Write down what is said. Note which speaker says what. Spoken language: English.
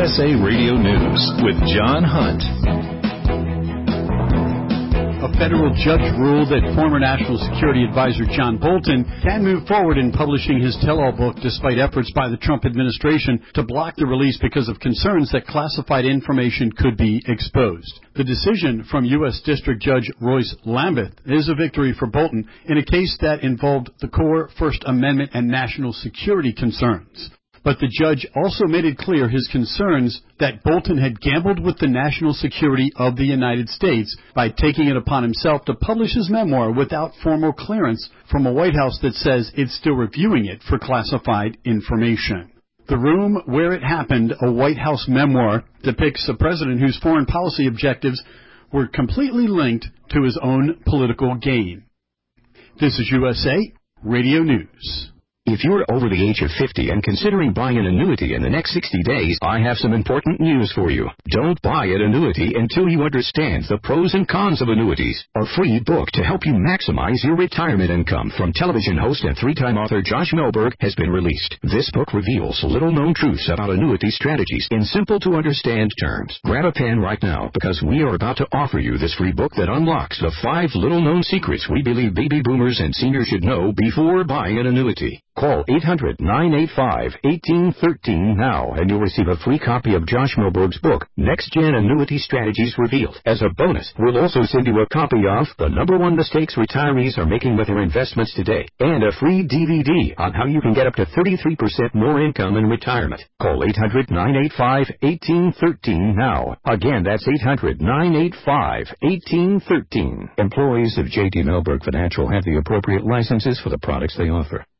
Speaker 1: USA Radio News with John Hunt.
Speaker 2: A federal judge ruled that former National Security Advisor John Bolton can move forward in publishing his tell-all book despite efforts by the Trump administration to block the release because of concerns that classified information could be exposed. The decision from U.S. District Judge Royce Lamberth is a victory for Bolton in a case that involved the core First Amendment and national security concerns. But the judge also made it clear his concerns that Bolton had gambled with the national security of the United States by taking it upon himself to publish his memoir without formal clearance from a White House that says it's still reviewing it for classified information. The Room Where It Happened, a White House memoir, depicts a president whose foreign policy objectives were completely linked to his own political gain. This is USA Radio News.
Speaker 3: If you're over the age of 50 and considering buying an annuity in the next 60 days, I have some important news for you. Don't buy an annuity until you understand the pros and cons of annuities. A free book to help you maximize your retirement income from television host and three-time author Josh Melberg has been released. This book reveals little-known truths about annuity strategies in simple-to-understand terms. Grab a pen right now because we are about to offer you this free book that unlocks the 5 little-known secrets we believe baby boomers and seniors should know before buying an annuity. Call 800-985-1813 now, and you'll receive a free copy of Josh Melberg's book, Next Gen Annuity Strategies Revealed. As a bonus, we'll also send you a copy of The #1 Mistakes Retirees Are Making with Their Investments Today, and a free DVD on how you can get up to 33% more income in retirement. Call 800-985-1813 now. Again, that's 800-985-1813. Employees of J.D. Melberg Financial have the appropriate licenses for the products they offer.